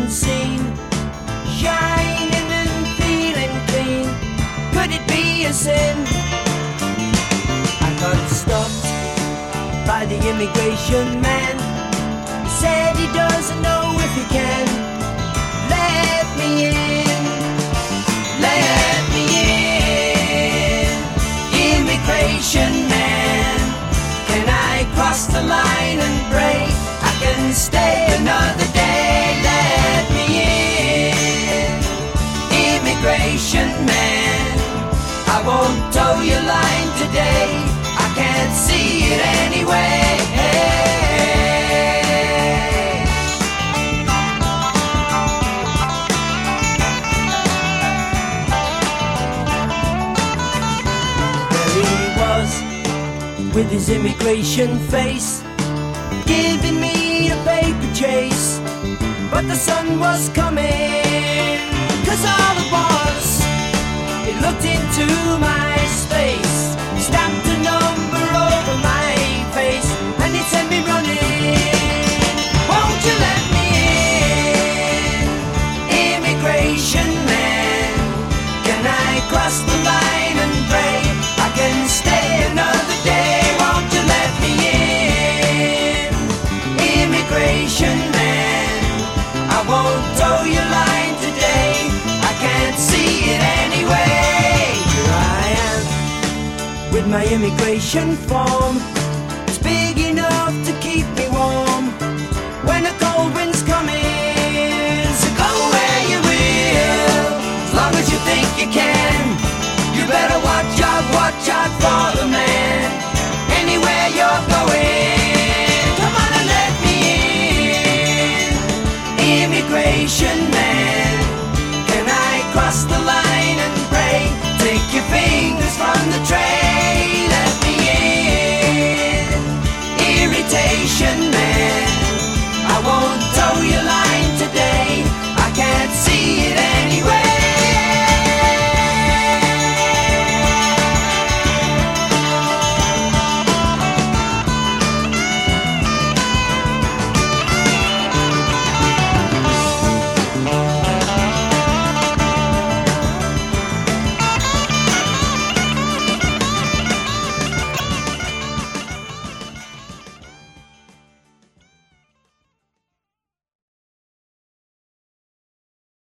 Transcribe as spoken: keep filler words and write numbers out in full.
unseen, shining and feeling clean. Could it be a sin? I got stopped by the immigration man. He said he doesn't know if he can let me in, let me in. Immigration man, can I cross the line and pray I can stay another day? Let me in. Immigration man, I won't tow your line today, I can't see it anyway. There he was, with his immigration face, giving me a paper chase. But the sun was coming, cause all it was, it looked into my space, stamped a number over my face, and it sent me running. Won't you let me in? Immigration man, can I cross the line and pray I can stay another day? Won't you let me in? Immigration man, I won't tow your line today, I can't see it anyway. Here I am, with my immigration form, it's big enough to keep me warm when a cold wind's coming. So go where you will, as long as you think you can. You better watch out, watch out for the man, anywhere you're going. Come on and let me in. Immigration man,